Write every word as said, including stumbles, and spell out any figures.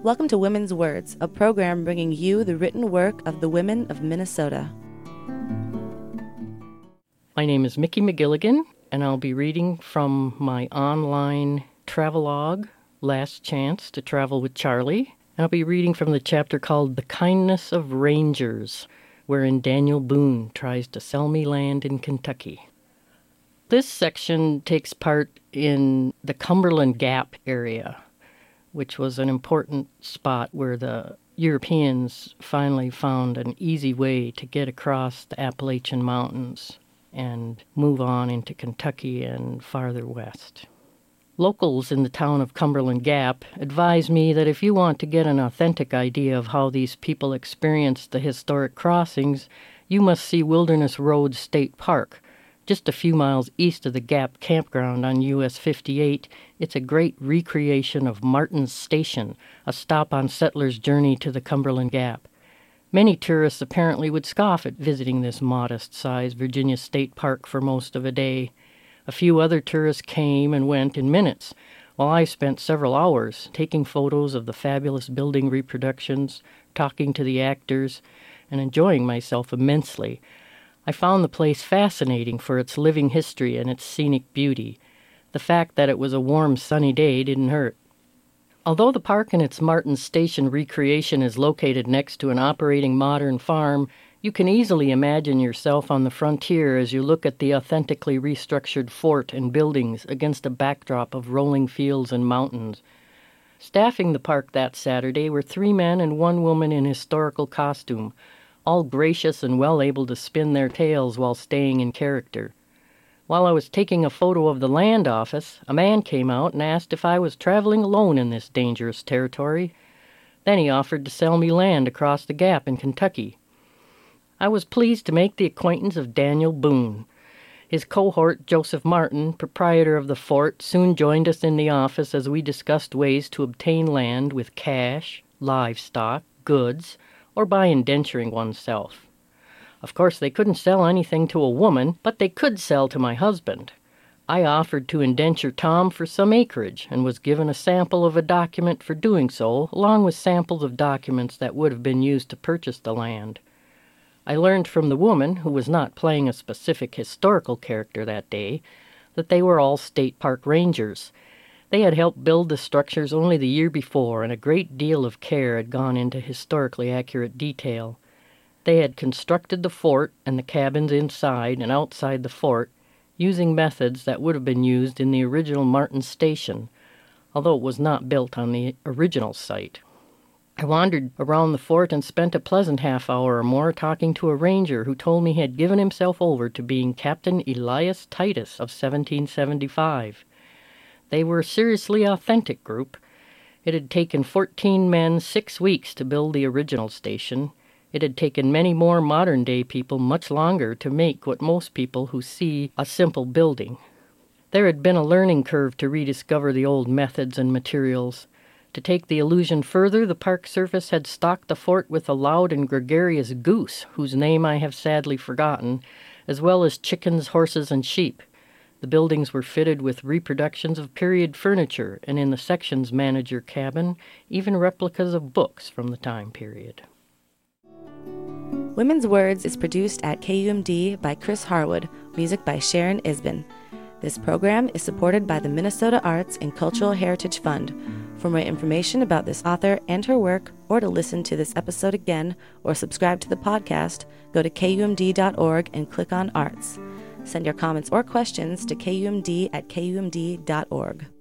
Welcome to Women's Words, a program bringing you the written work of the women of Minnesota. My name is Mickey McGilligan, and I'll be reading from my online travelogue, Last Chance to Travel with Charlie. I'll be reading from the chapter called The Kindness of Rangers, wherein Daniel Boone tries to sell me land in Kentucky. This section takes part in the Cumberland Gap area, which was an important spot where the Europeans finally found an easy way to get across the Appalachian Mountains and move on into Kentucky and farther west. Locals in the town of Cumberland Gap advise me that if you want to get an authentic idea of how these people experienced the historic crossings, you must see Wilderness Road State Park. Just a few miles east of the Gap campground on U S fifty-eight, it's a great recreation of Martin's Station, a stop on settlers' journey to the Cumberland Gap. Many tourists apparently would scoff at visiting this modest-sized Virginia State Park for most of a day. A few other tourists came and went in minutes, while I spent several hours taking photos of the fabulous building reproductions, talking to the actors, and enjoying myself immensely. I found the place fascinating for its living history and its scenic beauty. The fact that it was a warm, sunny day didn't hurt. Although the park and its Martin's Station recreation is located next to an operating modern farm, you can easily imagine yourself on the frontier as you look at the authentically restructured fort and buildings against a backdrop of rolling fields and mountains. Staffing the park that Saturday were three men and one woman in historical costume, all gracious and well able to spin their tales while staying in character. While I was taking a photo of the land office, a man came out and asked if I was traveling alone in this dangerous territory. Then he offered to sell me land across the Gap in Kentucky. I was pleased to make the acquaintance of Daniel Boone. His cohort, Joseph Martin, proprietor of the fort, soon joined us in the office as we discussed ways to obtain land with cash, livestock, goods, or by indenturing oneself. Of course, they couldn't sell anything to a woman, but they could sell to my husband. I offered to indenture Tom for some acreage and was given a sample of a document for doing so, along with samples of documents that would have been used to purchase the land. I learned from the woman, who was not playing a specific historical character that day, that they were all state park rangers. They had helped build the structures only the year before, and a great deal of care had gone into historically accurate detail. They had constructed the fort and the cabins inside and outside the fort using methods that would have been used in the original Martin's Station, although it was not built on the original site. I wandered around the fort and spent a pleasant half hour or more talking to a ranger who told me he had given himself over to being Captain Elias Titus of seventeen seventy-five. They were a seriously authentic group. It had taken fourteen men six weeks to build the original station. It had taken many more modern-day people much longer to make what most people who see a simple building. There had been a learning curve to rediscover the old methods and materials. To take the illusion further, the Park Service had stocked the fort with a loud and gregarious goose, whose name I have sadly forgotten, as well as chickens, horses, and sheep. The buildings were fitted with reproductions of period furniture, and in the sections manager cabin, even replicas of books from the time period. Women's Words is produced at K U M D by Chris Harwood, music by Sharon Isbin. This program is supported by the Minnesota Arts and Cultural Heritage Fund. For more information about this author and her work, or to listen to this episode again or subscribe to the podcast, go to K U M D dot org and click on Arts. Send your comments or questions to K U M D at K U M D dot org.